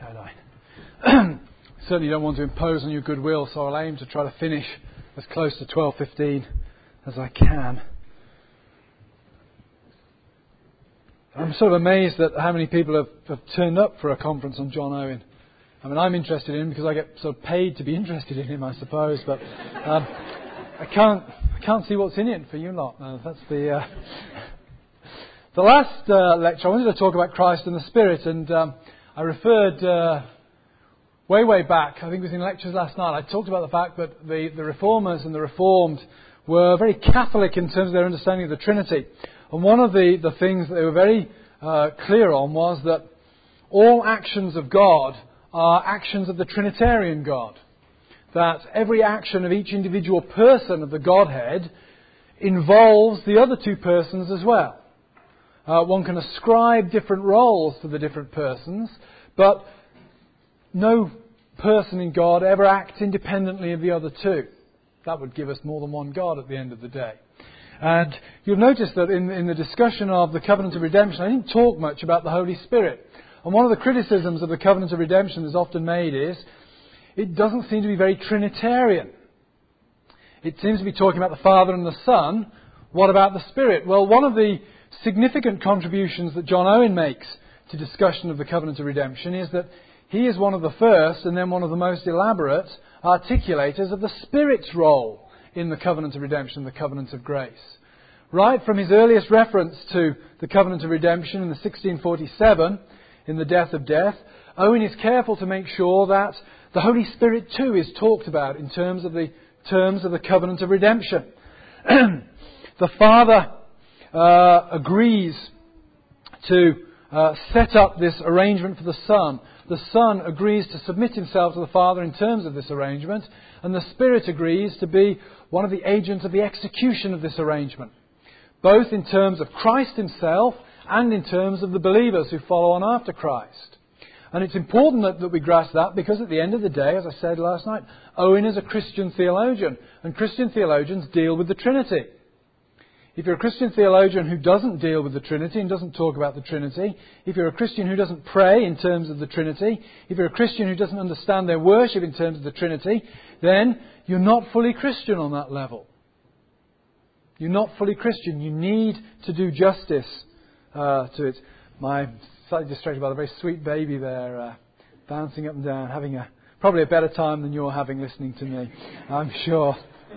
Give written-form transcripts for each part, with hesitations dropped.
I certainly don't want to impose on your goodwill, so I'll aim to try to finish as close to 12:15 as I can. I'm sort of amazed at how many people have turned up for a conference on John Owen. I mean, I'm interested in him because I get sort of paid to be interested in him, I suppose, but I can't see what's in it for you lot. That's the last lecture. I wanted to talk about Christ and the Spirit, and I referred way back. I think it was in lectures last night. I talked about the fact that the Reformers and the Reformed were very Catholic in terms of their understanding of the Trinity. And one of the things that they were very clear on was that all actions of God are actions of the Trinitarian God. That every action of each individual person of the Godhead involves the other two persons as well. One can ascribe different roles to the different persons, but no person in God ever acts independently of the other two. That would give us more than one God at the end of the day. And you'll notice that in the discussion of the covenant of redemption, I didn't talk much about the Holy Spirit. And one of the criticisms of the covenant of redemption that's often made is it doesn't seem to be very Trinitarian. It seems to be talking about the Father and the Son. What about the Spirit? Well, one of the significant contributions that John Owen makes to discussion of the covenant of redemption is that he is one of the first and then one of the most elaborate articulators of the Spirit's role in the covenant of redemption, the covenant of grace. Right from his earliest reference to the covenant of redemption in the 1647, in the death of death, Owen is careful to make sure that the Holy Spirit too is talked about in terms of the covenant of redemption. The Father agrees to set up this arrangement for the Son. The Son agrees to submit himself to the Father in terms of this arrangement, and the Spirit agrees to be one of the agents of the execution of this arrangement, both in terms of Christ himself and in terms of the believers who follow on after Christ. And it's important that we grasp that, because at the end of the day, as I said last night, Owen is a Christian theologian, and Christian theologians deal with the Trinity. If you're a Christian theologian who doesn't deal with the Trinity and doesn't talk about the Trinity, if you're a Christian who doesn't pray in terms of the Trinity, if you're a Christian who doesn't understand their worship in terms of the Trinity, then you're not fully Christian on that level. You're not fully Christian. You need to do justice to it. I'm slightly distracted by a very sweet baby there, bouncing up and down, having probably a better time than you're having listening to me, I'm sure.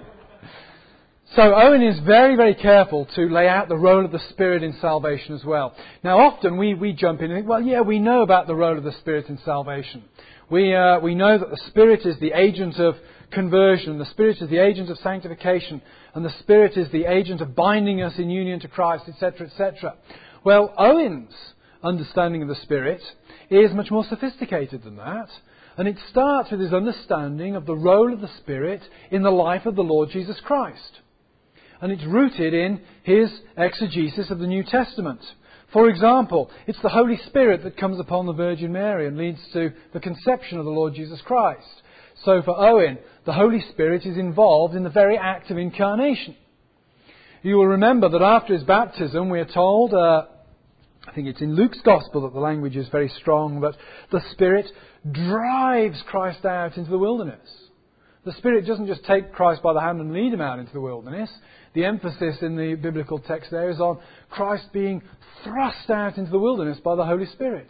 So Owen is very, very careful to lay out the role of the Spirit in salvation as well. Now often we jump in and think, well, yeah, we know about the role of the Spirit in salvation. We know that the Spirit is the agent of conversion, the Spirit is the agent of sanctification, and the Spirit is the agent of binding us in union to Christ, etc., etc. Well, Owen's understanding of the Spirit is much more sophisticated than that, and it starts with his understanding of the role of the Spirit in the life of the Lord Jesus Christ. And it's rooted in his exegesis of the New Testament. For example, it's the Holy Spirit that comes upon the Virgin Mary and leads to the conception of the Lord Jesus Christ. So for Owen, the Holy Spirit is involved in the very act of incarnation. You will remember that after his baptism, we are told, I think it's in Luke's Gospel that the language is very strong, that the Spirit drives Christ out into the wilderness. The Spirit doesn't just take Christ by the hand and lead him out into the wilderness. The emphasis in the biblical text there is on Christ being thrust out into the wilderness by the Holy Spirit.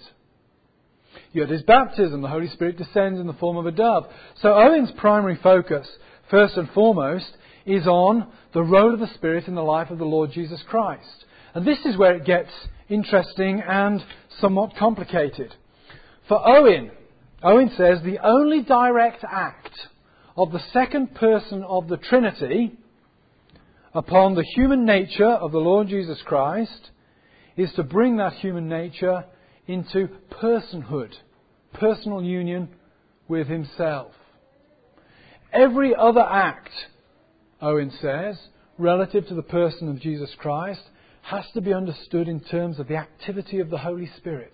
Yet his baptism, the Holy Spirit descends in the form of a dove. So Owen's primary focus, first and foremost, is on the role of the Spirit in the life of the Lord Jesus Christ. And this is where it gets interesting and somewhat complicated. For Owen says the only direct act of the second person of the Trinity upon the human nature of the Lord Jesus Christ is to bring that human nature into personhood, personal union with himself. Every other act, Owen says, relative to the person of Jesus Christ has to be understood in terms of the activity of the Holy Spirit.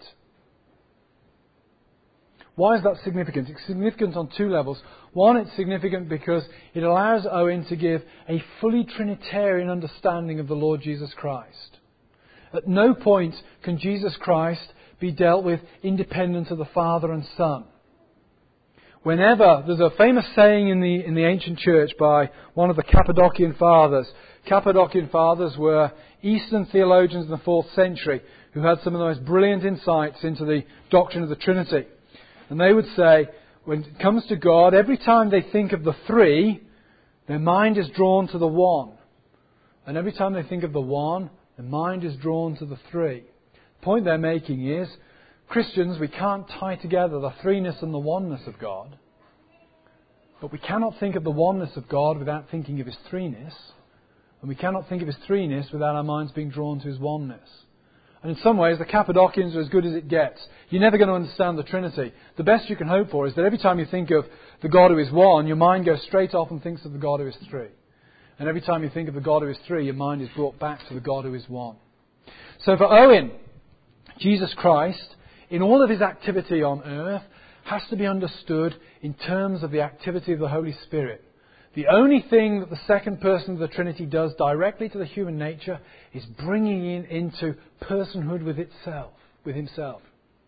Why is that significant? It's significant on two levels. One, it's significant because it allows Owen to give a fully Trinitarian understanding of the Lord Jesus Christ. At no point can Jesus Christ be dealt with independent of the Father and Son. Whenever, there's a famous saying in the ancient church by one of the Cappadocian Fathers. Cappadocian Fathers were Eastern theologians in the 4th century who had some of the most brilliant insights into the doctrine of the Trinity. And they would say, when it comes to God, every time they think of the three, their mind is drawn to the one. And every time they think of the one, their mind is drawn to the three. The point they're making is, Christians, we can't tie together the threeness and the oneness of God. But we cannot think of the oneness of God without thinking of His threeness. And we cannot think of His threeness without our minds being drawn to His oneness. And in some ways, the Cappadocians are as good as it gets. You're never going to understand the Trinity. The best you can hope for is that every time you think of the God who is one, your mind goes straight off and thinks of the God who is three. And every time you think of the God who is three, your mind is brought back to the God who is one. So for Owen, Jesus Christ, in all of His activity on earth, has to be understood in terms of the activity of the Holy Spirit. The only thing that the second person of the Trinity does directly to the human nature is bringing into personhood with Himself.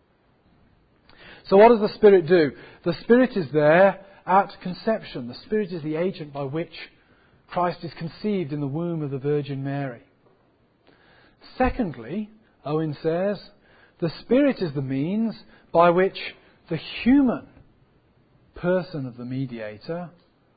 So what does the Spirit do? The Spirit is there at conception. The Spirit is the agent by which Christ is conceived in the womb of the Virgin Mary. Secondly, Owen says, the Spirit is the means by which the human person of the mediator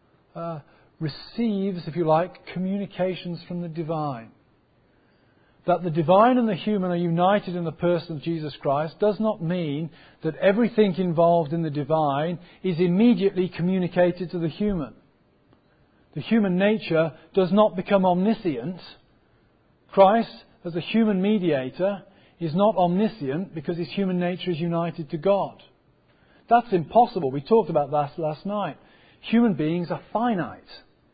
receives, if you like, communications from the divine. That the divine and the human are united in the person of Jesus Christ does not mean that everything involved in the divine is immediately communicated to the human. The human nature does not become omniscient. Christ, as a human mediator, is not omniscient because His human nature is united to God. That's impossible. We talked about that last night. Human beings are finite.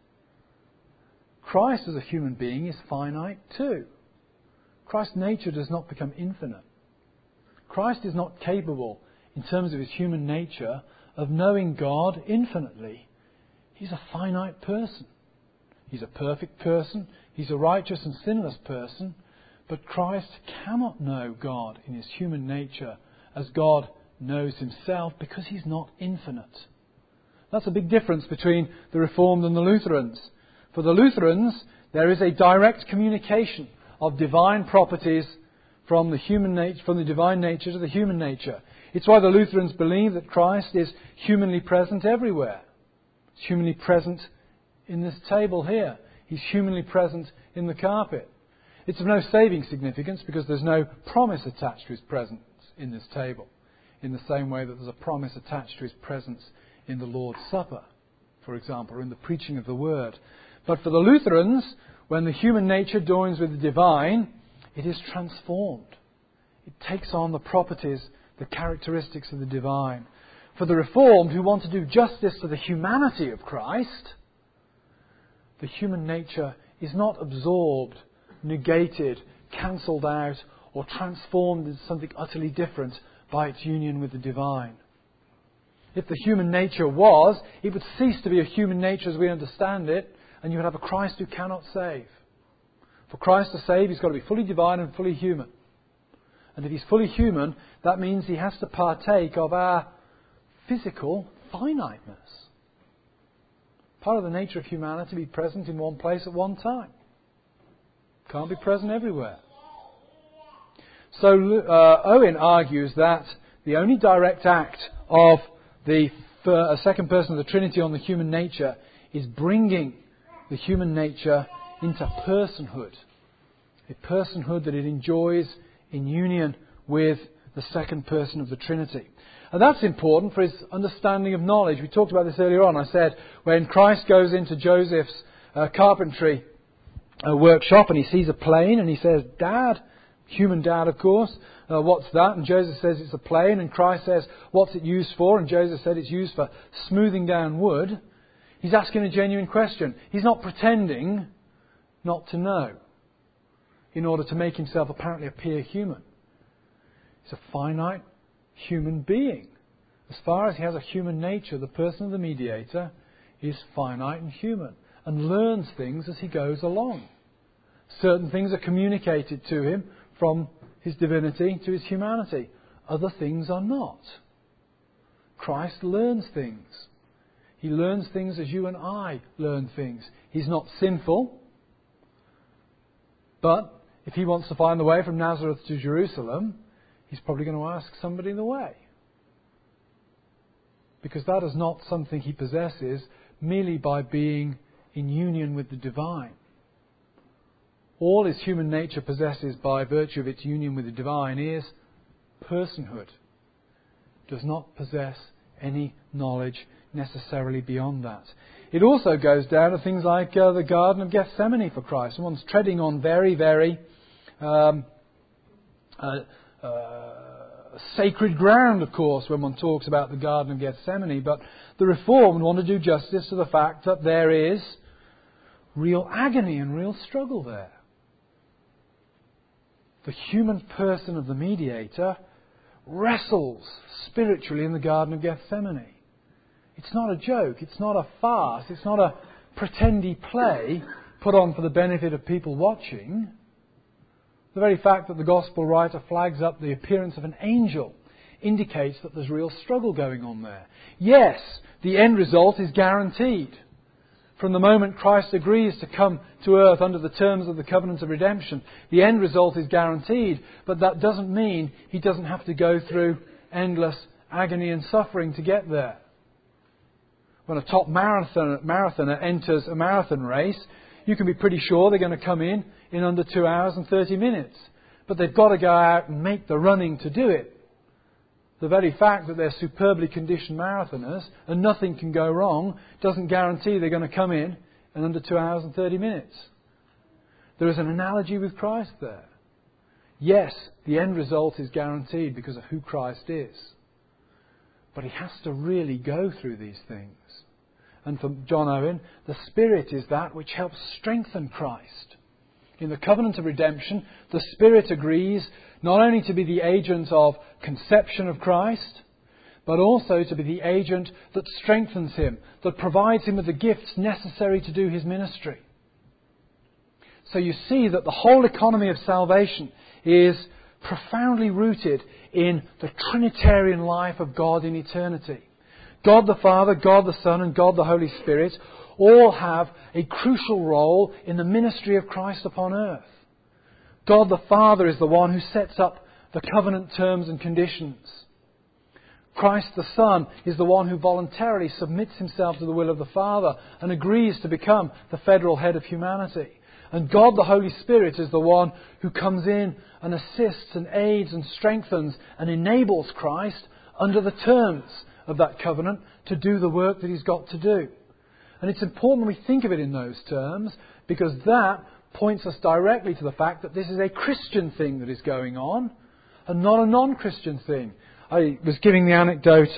Christ as a human being is finite too. Christ's nature does not become infinite. Christ is not capable, in terms of His human nature, of knowing God infinitely. He's a finite person. He's a perfect person. He's a righteous and sinless person. But Christ cannot know God in His human nature as God knows Himself because He's not infinite. That's a big difference between the Reformed and the Lutherans. For the Lutherans, there is a direct communication of divine properties from the divine nature to the human nature. It's why the Lutherans believe that Christ is humanly present everywhere. He's humanly present in this table here. He's humanly present in the carpet. It's of no saving significance because there's no promise attached to His presence in this table, in the same way that there's a promise attached to His presence in the Lord's Supper, for example, or in the preaching of the Word. But for the Lutherans, when the human nature joins with the divine, it is transformed. It takes on the properties, the characteristics of the divine. For the Reformed, who want to do justice to the humanity of Christ, the human nature is not absorbed, negated, cancelled out, or transformed into something utterly different by its union with the divine. If the human nature was, it would cease to be a human nature as we understand it, and you would have a Christ who cannot save. For Christ to save, He's got to be fully divine and fully human. And if He's fully human, that means He has to partake of our physical finiteness. Part of the nature of humanity to be present in one place at one time. Can't be present everywhere. So Owen argues that the only direct act of the second person of the Trinity on the human nature is bringing the human nature into personhood. A personhood that it enjoys in union with the second person of the Trinity. And that's important for his understanding of knowledge. We talked about this earlier on. I said when Christ goes into Joseph's carpentry workshop and he sees a plane and he says, "Dad," human dad of course, "what's that?" And Joseph says it's a plane, and Christ says, "What's it used for?" And Joseph said it's used for smoothing down wood. He's asking a genuine question. He's not pretending not to know in order to make himself apparently appear human. He's a finite human being. As far as he has a human nature, the person of the mediator is finite and human and learns things as he goes along. Certain things are communicated to him from his divinity to his humanity. Other things are not. Christ learns things. He learns things as you and I learn things. He's not sinful. But if he wants to find the way from Nazareth to Jerusalem, he's probably going to ask somebody the way. Because that is not something he possesses merely by being in union with the divine. All his human nature possesses by virtue of its union with the divine is personhood. Does not possess any knowledge necessarily beyond that. It also goes down to things like the Garden of Gethsemane for Christ. One's treading on very, very sacred ground, of course, when one talks about the Garden of Gethsemane. But the Reformed want to do justice to the fact that there is real agony and real struggle there. The human person of the mediator wrestles spiritually in the Garden of Gethsemane. It's not a joke, it's not a farce, it's not a pretendy play put on for the benefit of people watching. The very fact that the Gospel writer flags up the appearance of an angel indicates that there's real struggle going on there. Yes, the end result is guaranteed. From the moment Christ agrees to come to earth under the terms of the covenant of redemption, the end result is guaranteed, but that doesn't mean he doesn't have to go through endless agony and suffering to get there. When a top marathoner enters a marathon race, you can be pretty sure they're going to come in under 2 hours and 30 minutes. But they've got to go out and make the running to do it. The very fact that they're superbly conditioned marathoners and nothing can go wrong doesn't guarantee they're going to come in under 2 hours and 30 minutes. There is an analogy with Christ there. Yes, the end result is guaranteed because of who Christ is. But he has to really go through these things. And for John Owen, the Spirit is that which helps strengthen Christ. In the covenant of redemption, the Spirit agrees not only to be the agent of conception of Christ, but also to be the agent that strengthens him, that provides him with the gifts necessary to do his ministry. So you see that the whole economy of salvation is profoundly rooted in the Trinitarian life of God in eternity. God the Father, God the Son, and God the Holy Spirit all have a crucial role in the ministry of Christ upon earth. God the Father is the one who sets up the covenant terms and conditions. Christ the Son is the one who voluntarily submits himself to the will of the Father and agrees to become the federal head of humanity. And God the Holy Spirit is the one who comes in and assists and aids and strengthens and enables Christ under the terms of that covenant to do the work that he's got to do. And it's important we think of it in those terms because that points us directly to the fact that this is a Christian thing that is going on and not a non-Christian thing. I was giving the anecdote,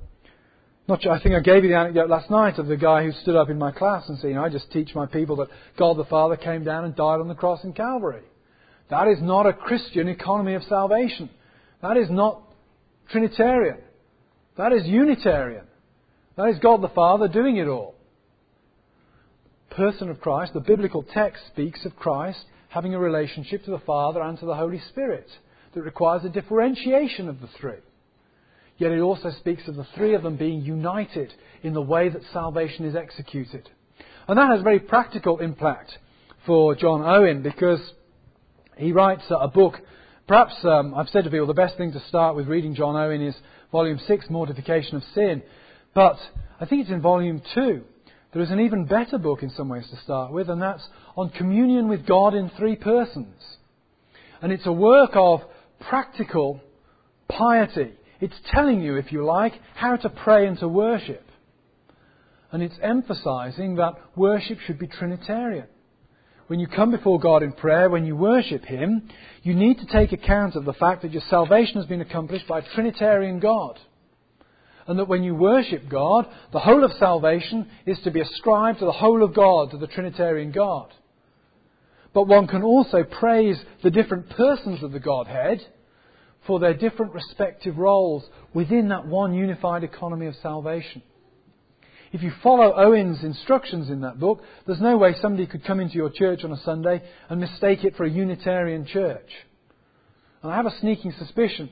I think I gave you the anecdote last night of the guy who stood up in my class and said, I just teach my people that God the Father came down and died on the cross in Calvary. That is not a Christian economy of salvation. That is not Trinitarian. That is Unitarian. That is God the Father doing it all. Person of Christ, the biblical text speaks of Christ having a relationship to the Father and to the Holy Spirit that requires a differentiation of the three. Yet it also speaks of the three of them being united in the way that salvation is executed. And that has very practical impact for John Owen because he writes a book. Perhaps I've said to people the best thing to start with reading John Owen is Volume 6, Mortification of Sin. But I think it's in Volume 2. There is an even better book in some ways to start with, and that's on communion with God in three persons. And it's a work of practical piety. It's telling you, if you like, how to pray and to worship. And it's emphasizing that worship should be Trinitarian. When you come before God in prayer, when you worship Him, you need to take account of the fact that your salvation has been accomplished by a Trinitarian God. And that when you worship God, the whole of salvation is to be ascribed to the whole of God, to the Trinitarian God. But one can also praise the different persons of the Godhead for their different respective roles within that one unified economy of salvation. If you follow Owen's instructions in that book, there's no way somebody could come into your church on a Sunday and mistake it for a Unitarian church. And I have a sneaking suspicion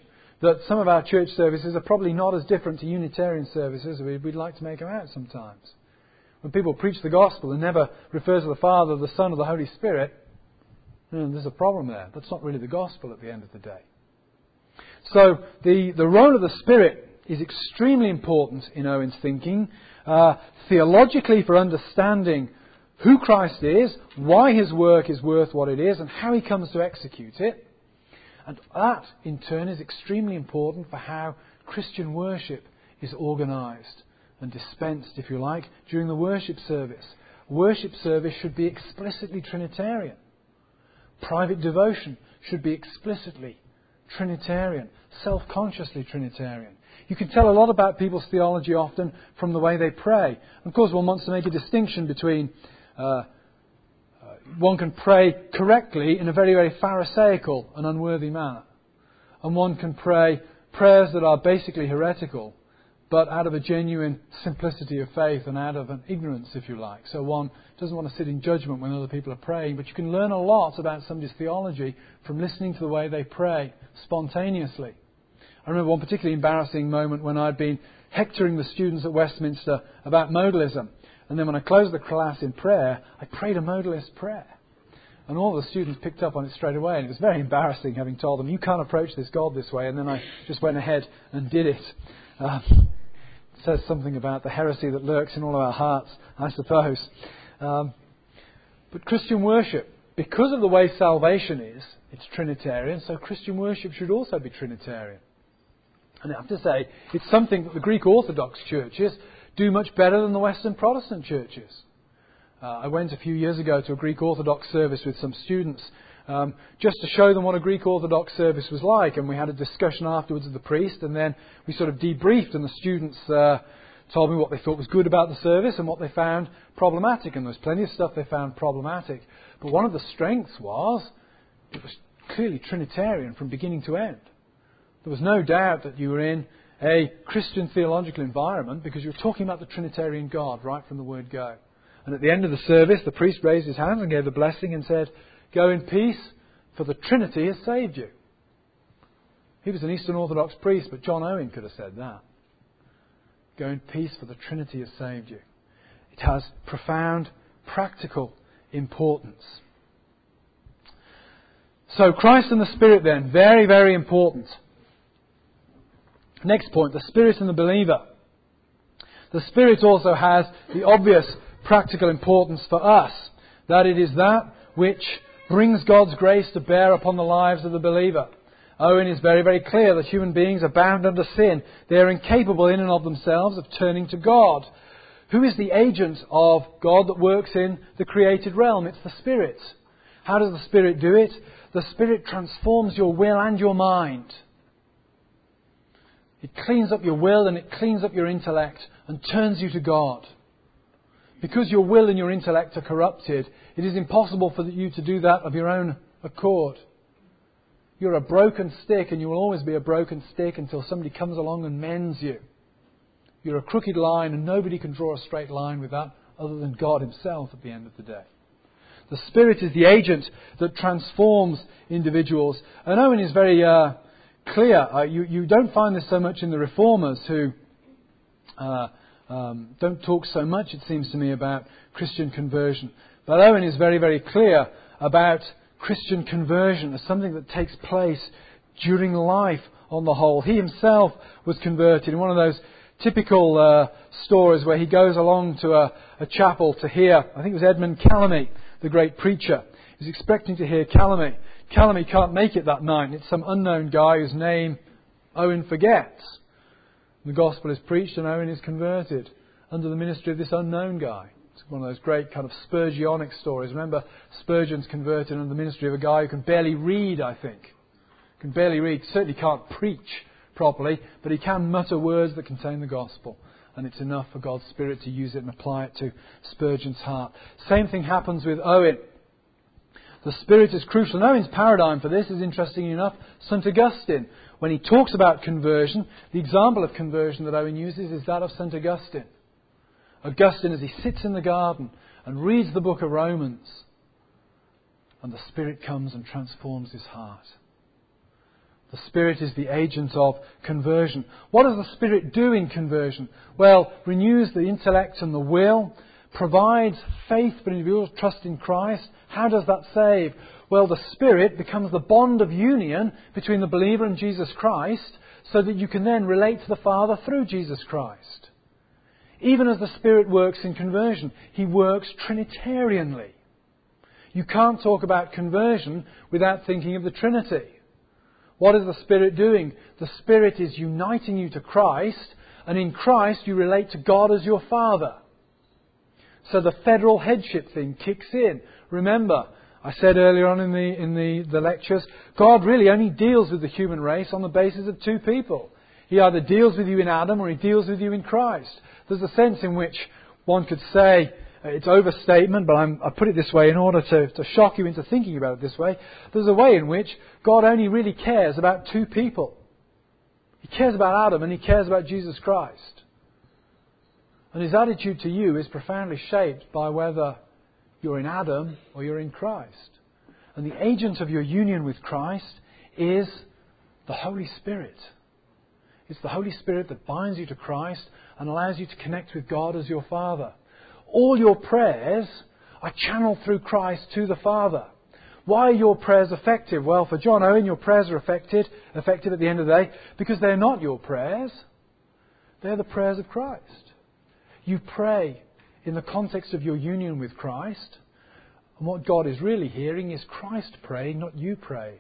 that some of our church services are probably not as different to Unitarian services as we'd like to make them out sometimes. When people preach the gospel and never refer to the Father, the Son, or the Holy Spirit, there's a problem there. That's not really the gospel at the end of the day. So the role of the Spirit is extremely important in Owen's thinking, theologically for understanding who Christ is, why His work is worth what it is, and how He comes to execute it. And that, in turn, is extremely important for how Christian worship is organised and dispensed, if you like, during the worship service. Worship service should be explicitly Trinitarian. Private devotion should be explicitly Trinitarian, self-consciously Trinitarian. You can tell a lot about people's theology often from the way they pray. Of course, one wants to make a distinction between one can pray correctly in a very, very Pharisaical and unworthy manner. And one can pray prayers that are basically heretical, but out of a genuine simplicity of faith and out of an ignorance, if you like. So one doesn't want to sit in judgment when other people are praying, but you can learn a lot about somebody's theology from listening to the way they pray spontaneously. I remember one particularly embarrassing moment when I'd been hectoring the students at Westminster about modalism. And then when I closed the class in prayer, I prayed a modalist prayer. And all the students picked up on it straight away. And it was very embarrassing having told them, you can't approach this God this way. And then I just went ahead and did it. It says something about the heresy that lurks in all of our hearts, I suppose. But Christian worship, because of the way salvation is, it's Trinitarian. So Christian worship should also be Trinitarian. And I have to say, it's something that the Greek Orthodox churches do much better than the Western Protestant churches. I went a few years ago to a Greek Orthodox service with some students just to show them what a Greek Orthodox service was like. And we had a discussion afterwards with the priest, and then we sort of debriefed, and the students told me what they thought was good about the service and what they found problematic. And there was plenty of stuff they found problematic. But one of the strengths was it was clearly Trinitarian from beginning to end. There was no doubt that you were in a Christian theological environment because you were talking about the Trinitarian God right from the word go. And at the end of the service, the priest raised his hands and gave the blessing and said, "Go in peace, for the Trinity has saved you." He was an Eastern Orthodox priest, but John Owen could have said that. Go in peace, for the Trinity has saved you. It has profound, practical importance. So Christ and the Spirit then, very, very important. Next point, the Spirit and the believer. The Spirit also has the obvious practical importance for us, that it is that which brings God's grace to bear upon the lives of the believer. Owen is very, very clear that human beings are bound under sin. They are incapable in and of themselves of turning to God. Who is the agent of God that works in the created realm? It's the Spirit. How does the Spirit do it? The Spirit transforms your will and your mind. It cleans up your will and it cleans up your intellect and turns you to God. Because your will and your intellect are corrupted, it is impossible for you to do that of your own accord. You're a broken stick, and you will always be a broken stick until somebody comes along and mends you. You're a crooked line, and nobody can draw a straight line with that other than God Himself at the end of the day. The Spirit is the agent that transforms individuals. And Owen is very clear. You don't find this so much in the Reformers, who don't talk so much, it seems to me, about Christian conversion. But Owen is very, very clear about Christian conversion as something that takes place during life on the whole. He himself was converted in one of those typical stories where he goes along to a chapel to hear, I think it was Edmund Calamy, the great preacher. He's expecting to hear Calamy. Calamy can't make it that night, and it's some unknown guy whose name Owen forgets. The gospel is preached and Owen is converted under the ministry of this unknown guy. It's one of those great kind of Spurgeonic stories. Remember, Spurgeon's converted under the ministry of a guy who can barely read, I think. Can barely read, certainly can't preach properly, but he can mutter words that contain the gospel. And it's enough for God's Spirit to use it and apply it to Spurgeon's heart. Same thing happens with Owen. The Spirit is crucial. And Owen's paradigm for this is, interesting enough, St. Augustine. When he talks about conversion, the example of conversion that Owen uses is that of St. Augustine. Augustine, as he sits in the garden and reads the book of Romans, and the Spirit comes and transforms his heart. The Spirit is the agent of conversion. What does the Spirit do in conversion? Well, renews the intellect and the will, provides faith for individuals, trust in Christ. How does that save? Well, the Spirit becomes the bond of union between the believer and Jesus Christ, so that you can then relate to the Father through Jesus Christ. Even as the Spirit works in conversion, He works Trinitarianly. You can't talk about conversion without thinking of the Trinity. What is the Spirit doing? The Spirit is uniting you to Christ, and in Christ you relate to God as your Father. So the federal headship thing kicks in. Remember, I said earlier on in the lectures, God really only deals with the human race on the basis of two people. He either deals with you in Adam or He deals with you in Christ. There's a sense in which one could say, it's overstatement, but I put it this way in order to shock you into thinking about it this way. There's a way in which God only really cares about two people. He cares about Adam and He cares about Jesus Christ. And His attitude to you is profoundly shaped by whether you're in Adam or you're in Christ. And the agent of your union with Christ is the Holy Spirit. It's the Holy Spirit that binds you to Christ and allows you to connect with God as your Father. All your prayers are channeled through Christ to the Father. Why are your prayers effective? Well, for John Owen, your prayers are effective at the end of the day because they're not your prayers. They're the prayers of Christ. You pray in the context of your union with Christ. And what God is really hearing is Christ praying, not you praying.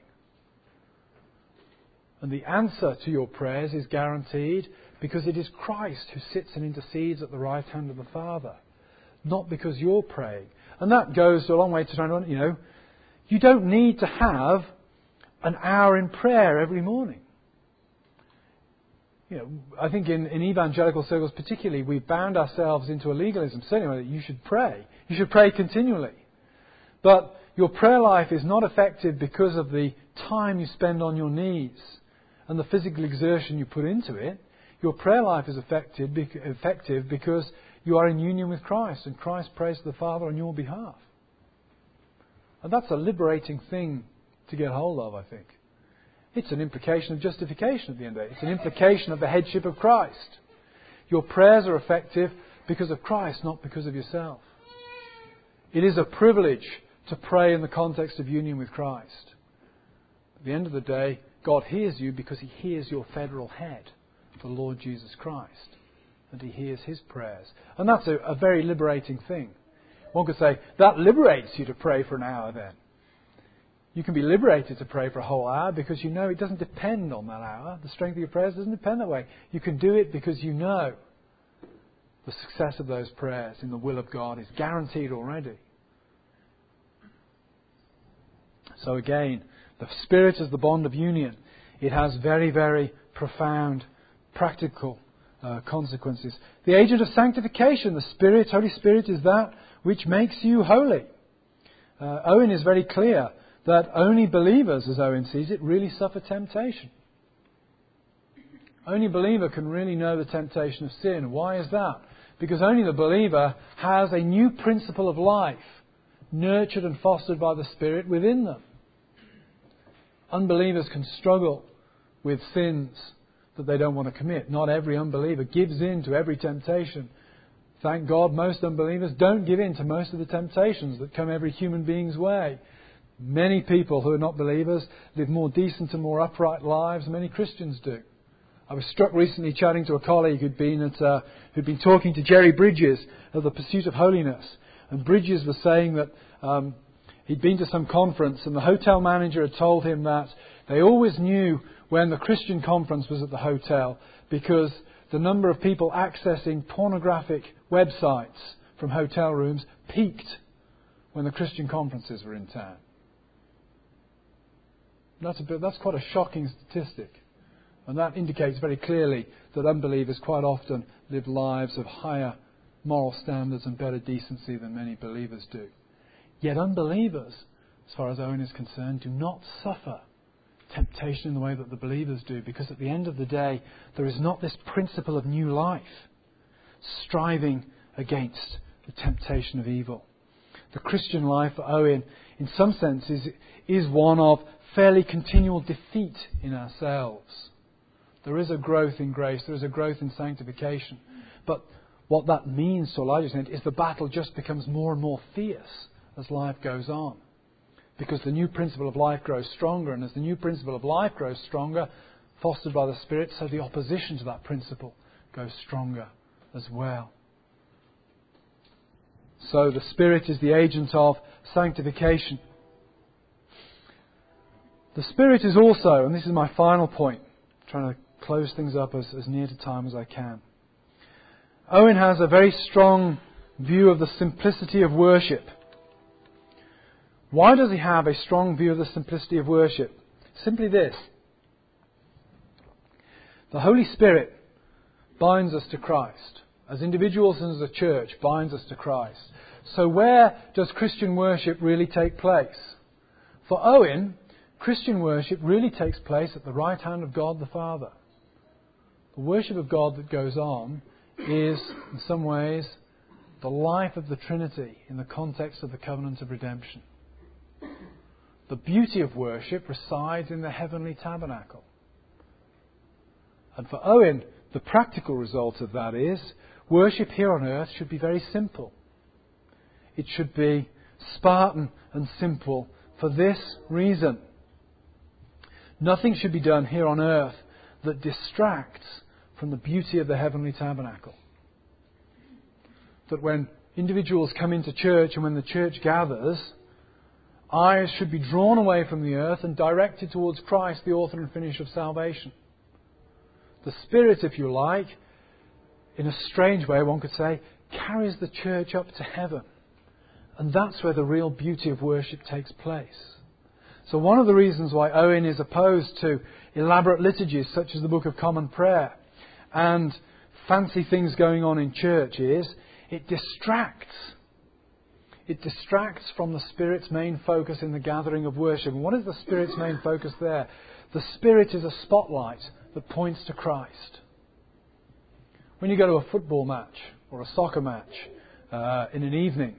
And the answer to your prayers is guaranteed because it is Christ who sits and intercedes at the right hand of the Father. Not because you're praying. And that goes a long way to trying to, you don't need to have an hour in prayer every morning. I think in evangelical circles particularly, we've bound ourselves into a legalism. Certainly, you should pray. You should pray continually. But your prayer life is not effective because of the time you spend on your knees and the physical exertion you put into it. Your prayer life is effective because you are in union with Christ and Christ prays to the Father on your behalf. And that's a liberating thing to get hold of, I think. It's an implication of justification at the end of it. It's an implication of the headship of Christ. Your prayers are effective because of Christ, not because of yourself. It is a privilege to pray in the context of union with Christ. At the end of the day, God hears you because He hears your federal head, the Lord Jesus Christ. And He hears His prayers. And that's a very liberating thing. One could say, that liberates you to pray for an hour then. You can be liberated to pray for a whole hour because you know it doesn't depend on that hour. The strength of your prayers doesn't depend that way. You can do it because you know the success of those prayers in the will of God is guaranteed already. So again, the Spirit is the bond of union. It has very, very profound practical consequences. The agent of sanctification, the Spirit, Holy Spirit, is that which makes you holy. Owen is very clear that only believers, as Owen sees it, really suffer temptation. Only believer can really know the temptation of sin. Why is that? Because only the believer has a new principle of life, nurtured and fostered by the Spirit within them. Unbelievers can struggle with sins that they don't want to commit. Not every unbeliever gives in to every temptation. Thank God most unbelievers don't give in to most of the temptations that come every human being's way. Many people who are not believers live more decent and more upright lives than many Christians do. I was struck recently chatting to a colleague who'd been talking to Jerry Bridges of the Pursuit of Holiness. And Bridges was saying that he'd been to some conference and the hotel manager had told him that they always knew when the Christian conference was at the hotel because the number of people accessing pornographic websites from hotel rooms peaked when the Christian conferences were in town. That's quite a shocking statistic. And that indicates very clearly that unbelievers quite often live lives of higher moral standards and better decency than many believers do. Yet unbelievers, as far as Owen is concerned, do not suffer temptation in the way that the believers do, because at the end of the day, there is not this principle of new life striving against the temptation of evil. The Christian life for Owen, in some sense, is one of fairly continual defeat in ourselves. There is a growth in grace, there is a growth in sanctification. But what that means to a large extent is the battle just becomes more and more fierce as life goes on. Because the new principle of life grows stronger, and as the new principle of life grows stronger, fostered by the Spirit, so the opposition to that principle goes stronger as well. So the Spirit is the agent of sanctification. The Spirit is also, and this is my final point, trying to close things up as near to time as I can. Owen has a very strong view of the simplicity of worship. Why does he have a strong view of the simplicity of worship? Simply this. The Holy Spirit binds us to Christ. As individuals and as a church, binds us to Christ. So where does Christian worship really take place? For Owen, Christian worship really takes place at the right hand of God the Father. The worship of God that goes on is, in some ways, the life of the Trinity in the context of the covenant of redemption. The beauty of worship resides in the heavenly tabernacle. And for Owen, the practical result of that is worship here on earth should be very simple. It should be Spartan and simple for this reason. Nothing should be done here on earth that distracts from the beauty of the heavenly tabernacle. That when individuals come into church and when the church gathers, eyes should be drawn away from the earth and directed towards Christ, the author and finisher of salvation. The Spirit, if you like, in a strange way, one could say, carries the church up to heaven. And that's where the real beauty of worship takes place. So one of the reasons why Owen is opposed to elaborate liturgies such as the Book of Common Prayer and fancy things going on in church is it distracts. It distracts from the Spirit's main focus in the gathering of worship. And what is the Spirit's main focus there? The Spirit is a spotlight that points to Christ. When you go to a football match or a soccer match in an evening,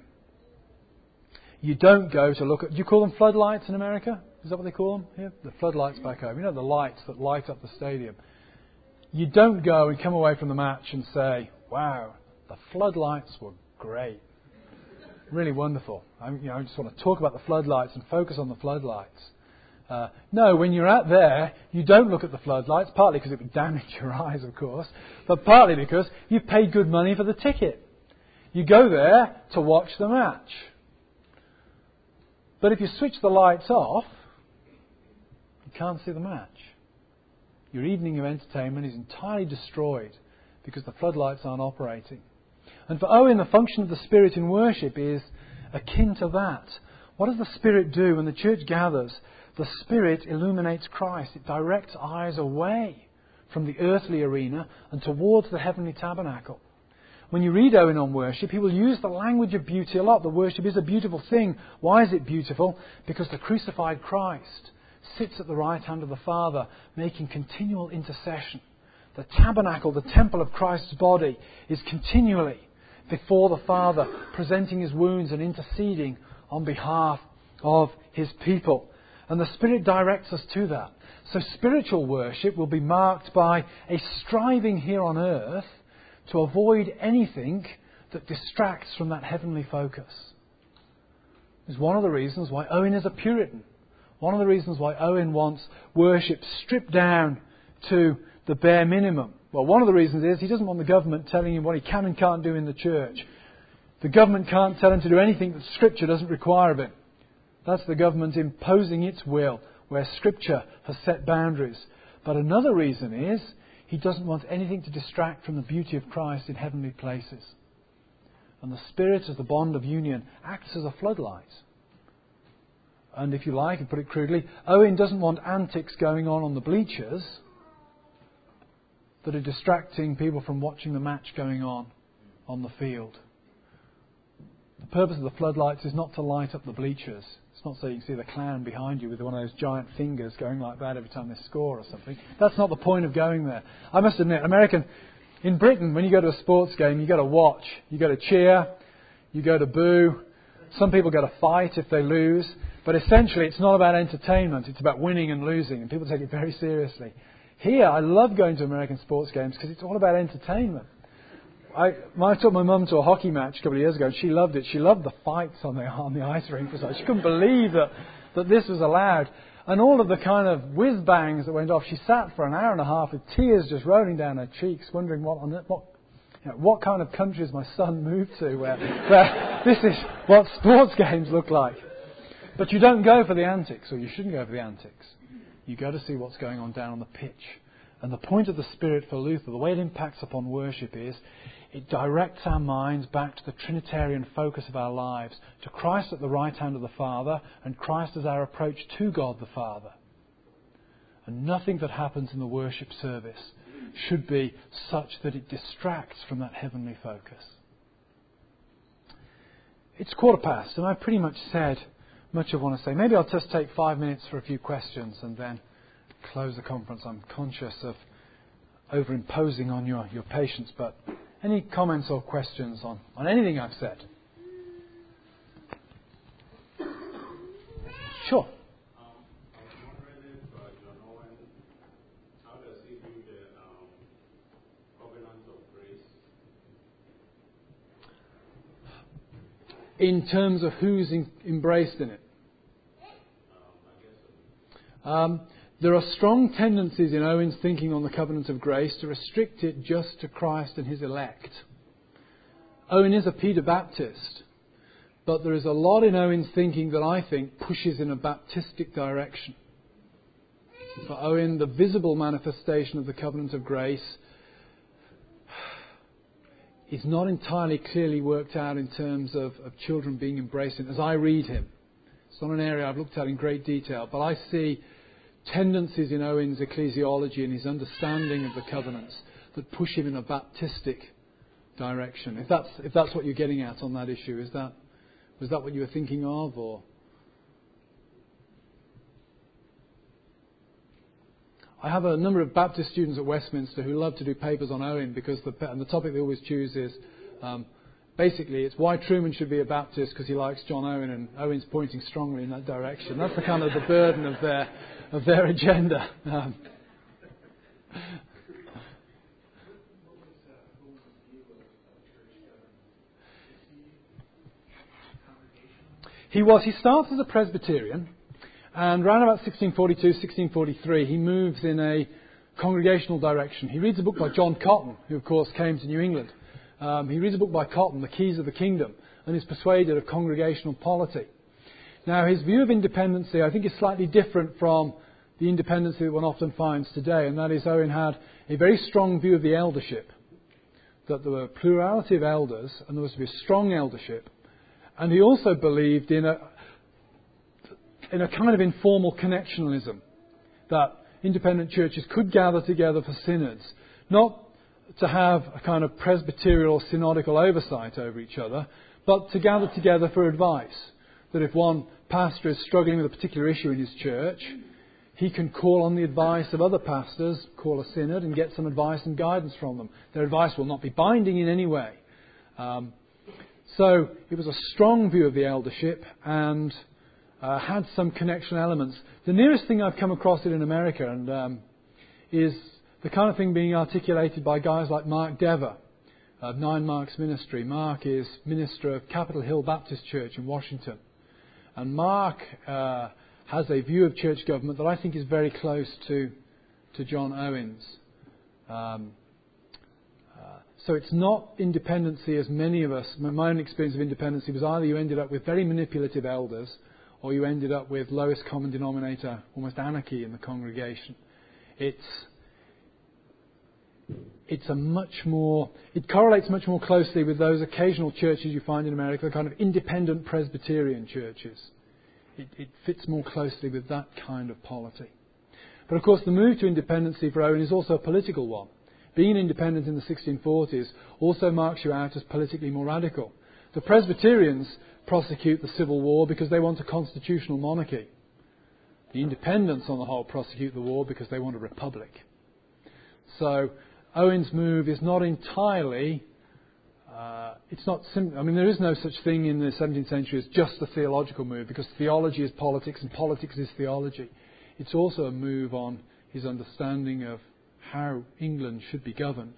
you don't go to look at... Do you call them floodlights in America? Is that what they call them? Yeah, the floodlights back home. You know, the lights that light up the stadium. You don't go and come away from the match and say, wow, the floodlights were great. Really wonderful. I just want to talk about the floodlights and focus on the floodlights. No, when you're out there, you don't look at the floodlights, partly because it would damage your eyes, of course, but partly because you've paid good money for the ticket. You go there to watch the match. But if you switch the lights off, you can't see the match. Your evening of entertainment is entirely destroyed because the floodlights aren't operating. And for Owen, the function of the Spirit in worship is akin to that. What does the Spirit do when the church gathers? The Spirit illuminates Christ. It directs eyes away from the earthly arena and towards the heavenly tabernacle. When you read Owen on worship, he will use the language of beauty a lot. The worship is a beautiful thing. Why is it beautiful? Because the crucified Christ sits at the right hand of the Father, making continual intercession. The tabernacle, the temple of Christ's body, is continually before the Father, presenting his wounds and interceding on behalf of his people. And the Spirit directs us to that. So spiritual worship will be marked by a striving here on earth to avoid anything that distracts from that heavenly focus. It's one of the reasons why Owen is a Puritan. One of the reasons why Owen wants worship stripped down to the bare minimum. Well, one of the reasons is he doesn't want the government telling him what he can and can't do in the church. The government can't tell him to do anything that Scripture doesn't require of him. That's the government imposing its will where Scripture has set boundaries. But another reason is he doesn't want anything to distract from the beauty of Christ in heavenly places. And the Spirit, as the bond of union, acts as a floodlight. And if you like, and put it crudely, Owen doesn't want antics going on the bleachers that are distracting people from watching the match going on the field. The purpose of the floodlights is not to light up the bleachers. It's not so you can see the clown behind you with one of those giant fingers going like that every time they score or something. That's not the point of going there. I must admit, in Britain, when you go to a sports game, you go to watch. You go to cheer. You go to boo. Some people go to fight if they lose. But essentially, it's not about entertainment. It's about winning and losing, and people take it very seriously. Here, I love going to American sports games because it's all about entertainment. I took my mum to a hockey match a couple of years ago, and she loved it. She loved the fights on the ice rink. She couldn't believe that this was allowed. And all of the kind of whiz-bangs that went off. She sat for an hour and a half with tears just rolling down her cheeks, wondering what kind of countries my son moved to where this is what sports games look like. But you don't go for the antics, or you shouldn't go for the antics. You go to see what's going on down on the pitch. And the point of the Spirit for Luther, the way it impacts upon worship is, it directs our minds back to the Trinitarian focus of our lives, to Christ at the right hand of the Father, and Christ as our approach to God the Father. And nothing that happens in the worship service should be such that it distracts from that heavenly focus. It's 15:15, and I pretty much said much I want to say. Maybe I'll just take 5 minutes for a few questions and then close the conference. I'm conscious of overimposing on your patience, but any comments or questions on anything I've said? Sure. I was wondering if John Owen, how does he view the covenant of grace? In terms of who's embraced in it? I guess so. There are strong tendencies in Owen's thinking on the covenant of grace to restrict it just to Christ and his elect. Owen is a Peter Baptist, but there is a lot in Owen's thinking that I think pushes in a Baptistic direction. For Owen, the visible manifestation of the covenant of grace is not entirely clearly worked out in terms of children being embraced in, as I read him. It's not an area I've looked at in great detail, but I see tendencies in Owen's ecclesiology and his understanding of the covenants that push him in a Baptistic direction. If that's what you're getting at on that issue, was that what you were thinking of, or? I have a number of Baptist students at Westminster who love to do papers on Owen because the topic they always choose is basically it's why Truman should be a Baptist because he likes John Owen, and Owen's pointing strongly in that direction. That's the kind of the burden of their agenda. He starts as a Presbyterian, and around about 1642, 1643, he moves in a congregational direction. He reads a book by John Cotton, who of course came to New England. He reads a book by Cotton, The Keys of the Kingdom, and is persuaded of congregational polity. Now, his view of independency, I think, is slightly different from the independency that one often finds today, and that is Owen had a very strong view of the eldership, that there were a plurality of elders, and there was to be a strong eldership. And he also believed in a kind of informal connectionalism, that independent churches could gather together for synods, not to have a kind of presbyterial or synodical oversight over each other, but to gather together for advice. That if one pastor is struggling with a particular issue in his church, he can call on the advice of other pastors, call a synod, and get some advice and guidance from them. Their advice will not be binding in any way. So it was a strong view of the eldership and had some connection elements. The nearest thing I've come across it in America and is the kind of thing being articulated by guys like Mark Dever of Nine Marks Ministry. Mark is minister of Capitol Hill Baptist Church in Washington. And Mark has a view of church government that I think is very close to John Owen's. So it's not independency as many of us, my own experience of independency was either you ended up with very manipulative elders or you ended up with lowest common denominator, almost anarchy in the congregation. It correlates much more closely with those occasional churches you find in America, the kind of independent Presbyterian churches. It fits more closely with that kind of polity. But of course the move to independency for Owen is also a political one. Being independent in the 1640s also marks you out as politically more radical. The Presbyterians prosecute the Civil War because they want a constitutional monarchy. The Independents, on the whole, prosecute the war because they want a republic. So Owen's move is not entirely it's not I mean, there is no such thing in the 17th century as just a theological move, because theology is politics and politics is theology. It's also a move on his understanding of how England should be governed.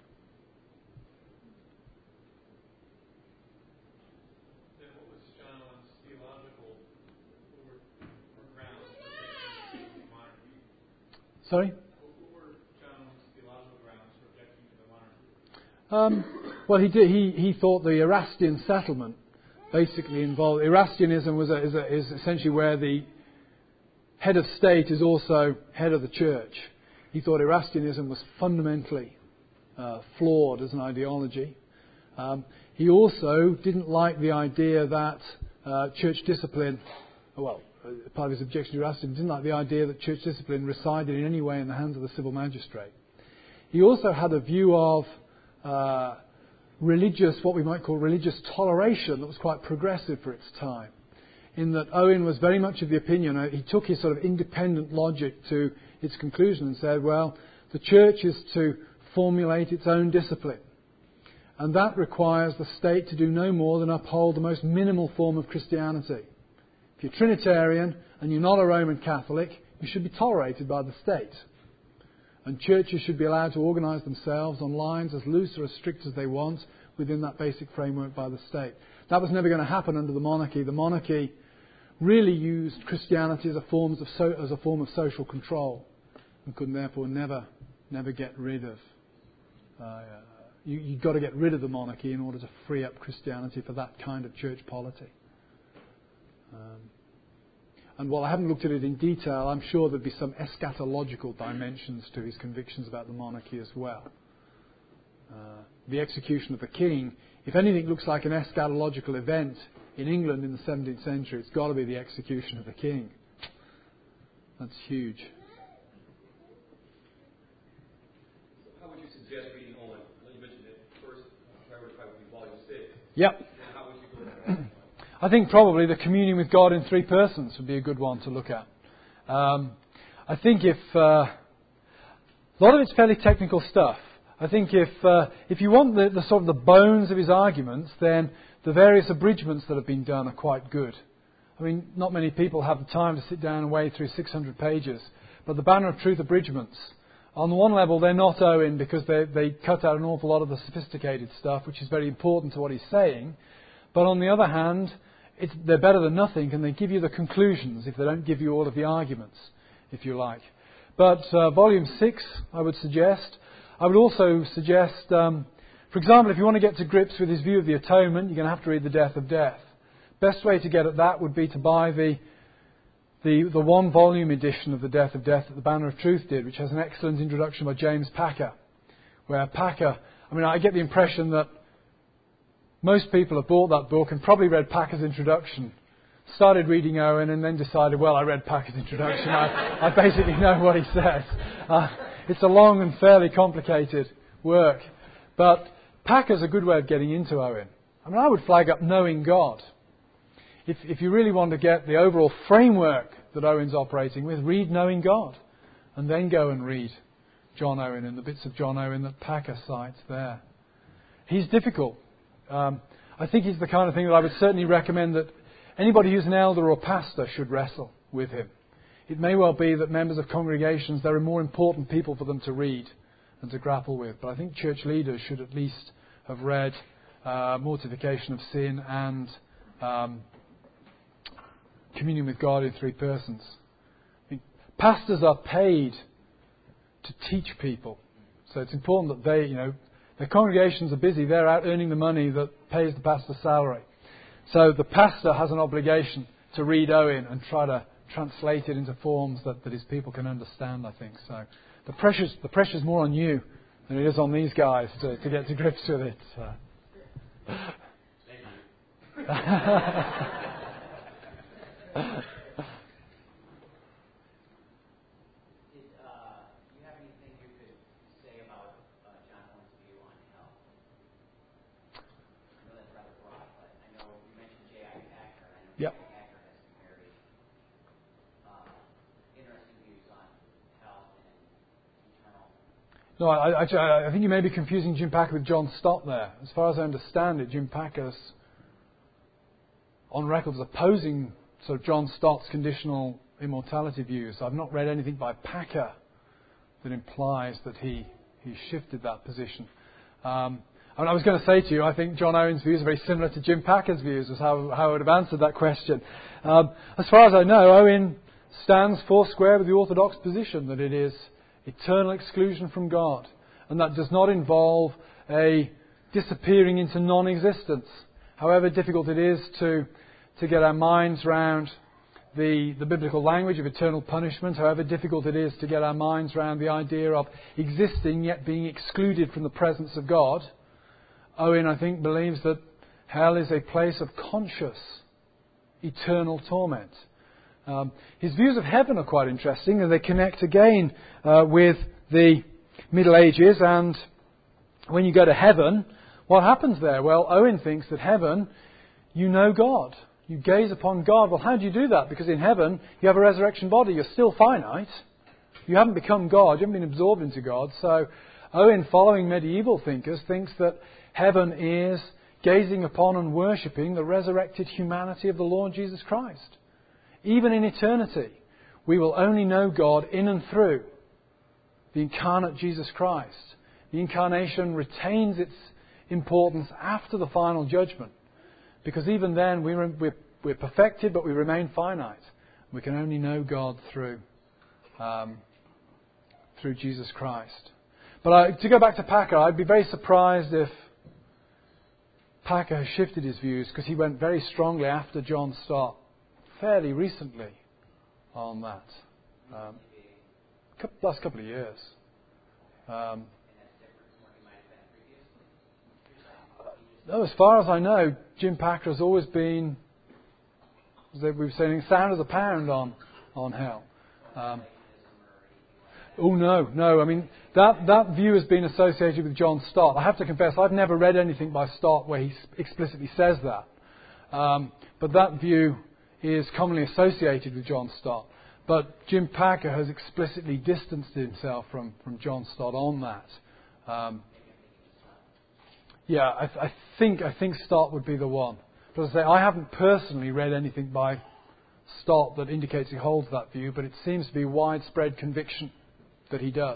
Then what was John Owen's theological grounds for objecting to monarchy? Sorry? What were John Owen's theological grounds for objecting to the monarchy? Well, he thought the Erastian settlement basically involved... Erastianism is essentially where the head of state is also head of the church. He thought Erastianism was fundamentally flawed as an ideology. He also didn't like the idea that church discipline... Well, part of his objection to Erastianism, didn't like the idea that church discipline resided in any way in the hands of the civil magistrate. He also had a view of what we might call religious toleration, that was quite progressive for its time. In that Owen was very much of the opinion, he took his sort of independent logic to its conclusion and said, well, the church is to formulate its own discipline. And that requires the state to do no more than uphold the most minimal form of Christianity. If you're Trinitarian and you're not a Roman Catholic, you should be tolerated by the state. And churches should be allowed to organise themselves on lines as loose or as strict as they want within that basic framework by the state. That was never going to happen under the monarchy. The monarchy really used Christianity as a form of social control, and could therefore never get rid of. You've got to get rid of the monarchy in order to free up Christianity for that kind of church polity. And while I haven't looked at it in detail, I'm sure there'd be some eschatological dimensions to his convictions about the monarchy as well. The execution of the king, if anything looks like an eschatological event in England in the 17th century, it's got to be the execution of the king. That's huge. How would you suggest reading Owen? You mentioned it first, priority would be volume 6. Yep. And how would you go about that? I think probably the communion with God in three persons would be a good one to look at. I think if... a lot of it's fairly technical stuff. I think if you want the sort of the bones of his arguments, then the various abridgments that have been done are quite good. I mean, not many people have the time to sit down and wade through 600 pages. But the Banner of Truth abridgments, on the one level, they're not Owen because they cut out an awful lot of the sophisticated stuff, which is very important to what he's saying. But on the other hand, they're better than nothing, and they give you the conclusions if they don't give you all of the arguments, if you like. But volume 6, I would suggest. I would also suggest, for example, if you want to get to grips with his view of the atonement, you're going to have to read The Death of Death. Best way to get at that would be to buy the one-volume edition of The Death of Death that the Banner of Truth did, which has an excellent introduction by James Packer, where Packer... I mean, I get the impression that most people have bought that book and probably read Packer's introduction, started reading Owen, and then decided, well, I read Packer's introduction. I basically know what he says. It's a long and fairly complicated work. But Packer's a good way of getting into Owen. I mean, I would flag up Knowing God. If you really want to get the overall framework that Owen's operating with, read Knowing God. And then go and read John Owen and the bits of John Owen that Packer cites there. He's difficult. I think he's the kind of thing that I would certainly recommend that anybody who's an elder or pastor should wrestle with him. It may well be that members of congregations, there are more important people for them to read and to grapple with. But I think church leaders should at least have read Mortification of Sin and Communion with God in Three Persons. I mean, pastors are paid to teach people. So it's important that their congregations are busy. They're out earning the money that pays the pastor's salary. So the pastor has an obligation to read Owen and try to translate it into forms that his people can understand, I think. So the pressure's more on you than it is on these guys to get to grips with it. So. Thank you. Yep. No, I think you may be confusing Jim Packer with John Stott there. As far as I understand it, Jim Packer's on record as opposing sort of John Stott's conditional immortality views. I've not read anything by Packer that implies that he shifted that position. I was going to say to you, I think John Owen's views are very similar to Jim Packer's views, as how I would have answered that question. As far as I know, Owen stands foursquare with the orthodox position that it is eternal exclusion from God, and that does not involve a disappearing into non-existence. However difficult it is to get our minds around the biblical language of eternal punishment, however difficult it is to get our minds around the idea of existing yet being excluded from the presence of God, Owen, I think, believes that hell is a place of conscious, eternal torment. His views of heaven are quite interesting, and they connect again with the Middle Ages. And when you go to heaven, what happens there? Well, Owen thinks that heaven, you know God. You gaze upon God. Well, how do you do that? Because in heaven, you have a resurrection body. You're still finite. You haven't become God. You haven't been absorbed into God. So Owen, following medieval thinkers, thinks that heaven is gazing upon and worshipping the resurrected humanity of the Lord Jesus Christ. Even in eternity, we will only know God in and through the incarnate Jesus Christ. The incarnation retains its importance after the final judgment, because even then we're perfected, but we remain finite. We can only know God through Jesus Christ. But to go back to Packer, I'd be very surprised if Packer has shifted his views, because he went very strongly after John Stott fairly recently on that. Last couple of years. No, as far as I know, Jim Packer has always been, as we were saying, sound as a pound on hell. No. I mean, that view has been associated with John Stott. I have to confess, I've never read anything by Stott where he explicitly says that. But that view is commonly associated with John Stott. But Jim Packer has explicitly distanced himself from John Stott on that. I think Stott would be the one. But as I say, I haven't personally read anything by Stott that indicates he holds that view, but it seems to be widespread conviction that he does.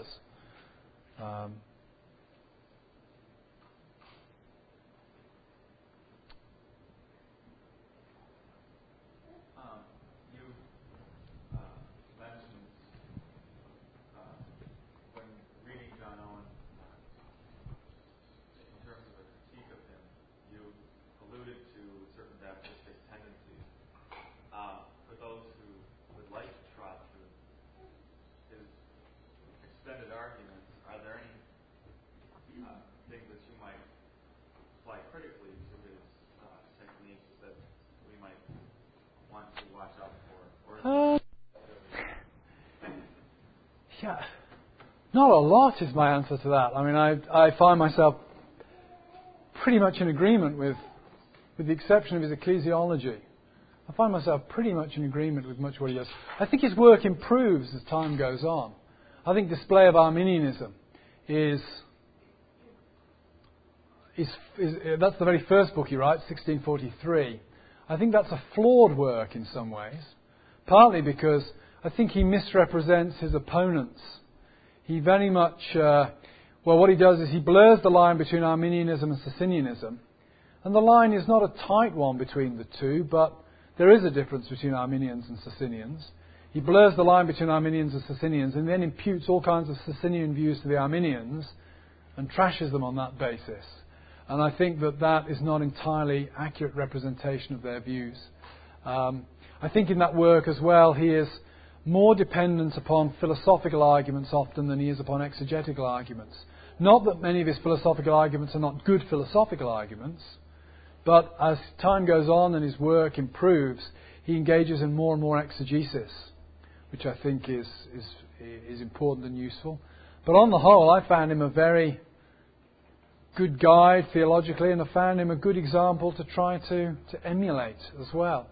Not a lot is my answer to that. I mean, I find myself pretty much in agreement with the exception of his ecclesiology. I find myself pretty much in agreement with much what he does. I think his work improves as time goes on. I think Display of Arminianism is that's the very first book he writes, 1643. I think that's a flawed work in some ways, partly because I think he misrepresents his opponents. He very much, what he does is he blurs the line between Arminianism and Socinianism. And the line is not a tight one between the two, but there is a difference between Arminians and Socinians. He blurs the line between Arminians and Socinians and then imputes all kinds of Socinian views to the Arminians and trashes them on that basis. And I think that is not entirely accurate representation of their views. I think in that work as well, he is more dependent upon philosophical arguments often than he is upon exegetical arguments. Not that many of his philosophical arguments are not good philosophical arguments, but as time goes on and his work improves, he engages in more and more exegesis, which I think is important and useful. But on the whole, I found him a very good guide theologically, and I found him a good example to try to emulate as well.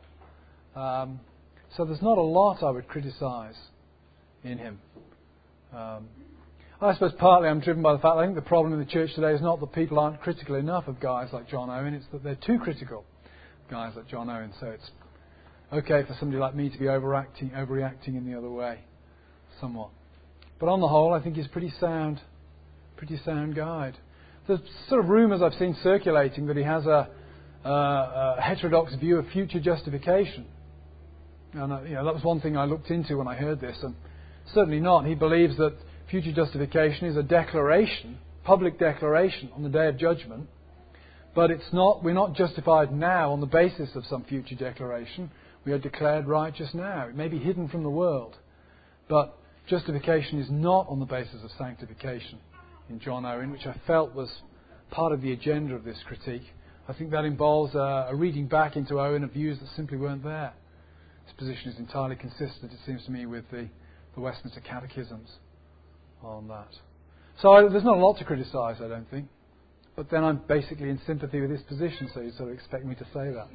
So there's not a lot I would criticise in him. I suppose partly I'm driven by the fact I think the problem in the church today is not that people aren't critical enough of guys like John Owen, it's that they're too critical of guys like John Owen. So it's okay for somebody like me to be overreacting in the other way, somewhat. But on the whole, I think he's a pretty sound guide. There's sort of rumours I've seen circulating that he has a heterodox view of future justification. And that was one thing I looked into when I heard this, and certainly not. He believes that future justification is a declaration, public declaration on the day of judgment, but it's not. We're not justified now on the basis of some future declaration. We are declared righteous now. It may be hidden from the world, but justification is not on the basis of sanctification in John Owen, which I felt was part of the agenda of this critique. I think that involves a reading back into Owen of views that simply weren't there. His position is entirely consistent, it seems to me, with the Westminster Catechisms on that. So there's not a lot to criticise, I don't think. But then I'm basically in sympathy with his position, so you sort of expect me to say that.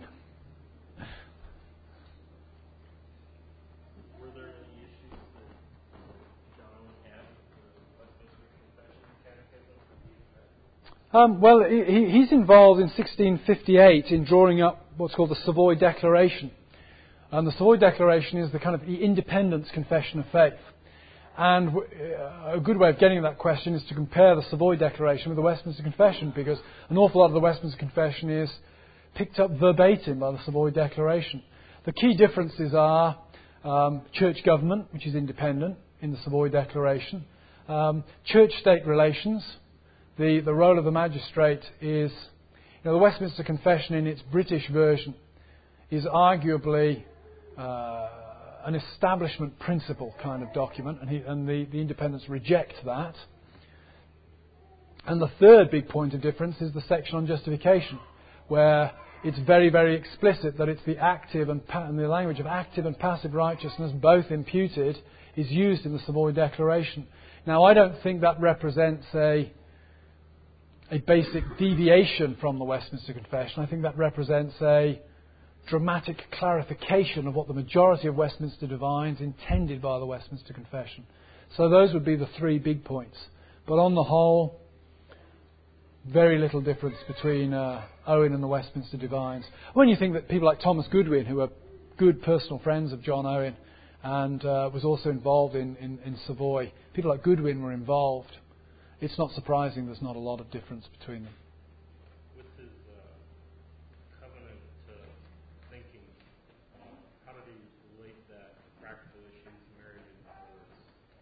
Were there any issues that John Owen had with the Westminster Confession and Catechism? Well, he's involved in 1658 in drawing up what's called the Savoy Declaration. And the Savoy Declaration is the kind of the independence confession of faith. And a good way of getting at that question is to compare the Savoy Declaration with the Westminster Confession, because an awful lot of the Westminster Confession is picked up verbatim by the Savoy Declaration. The key differences are church government, which is independent in the Savoy Declaration, church-state relations. The role of the magistrate is, the Westminster Confession in its British version is arguably an establishment principle kind of document, and the independents reject that. And the third big point of difference is the section on justification, where it's very, very explicit that it's the active and the language of active and passive righteousness, both imputed, is used in the Savoy Declaration. Now, I don't think that represents a basic deviation from the Westminster Confession. I think that represents a dramatic clarification of what the majority of Westminster divines intended by the Westminster Confession. So those would be the three big points. But on the whole, very little difference between Owen and the Westminster divines. When you think that people like Thomas Goodwin, who were good personal friends of John Owen and was also involved in Savoy, people like Goodwin were involved, it's not surprising there's not a lot of difference between them. With his covenant thinking, how did he relate that to practical issues, marriage and divorce?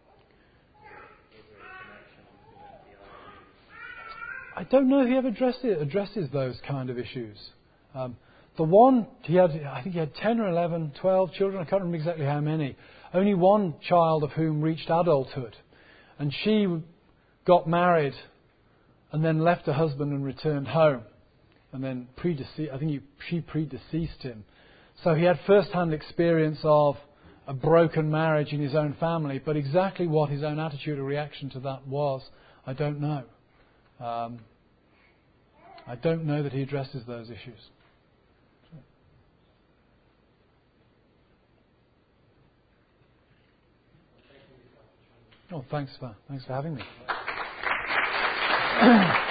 Was there a connection between that theology? I don't know if he ever addresses those kind of issues. The one, I think he had 10 or 11, 12 children, I can't remember exactly how many. Only one child of whom reached adulthood. And she got married and then left her husband and returned home. And then she predeceased him. So he had first-hand experience of a broken marriage in his own family, but exactly what his own attitude or reaction to that was, I don't know. I don't know that he addresses those issues. Oh, thanks for having me.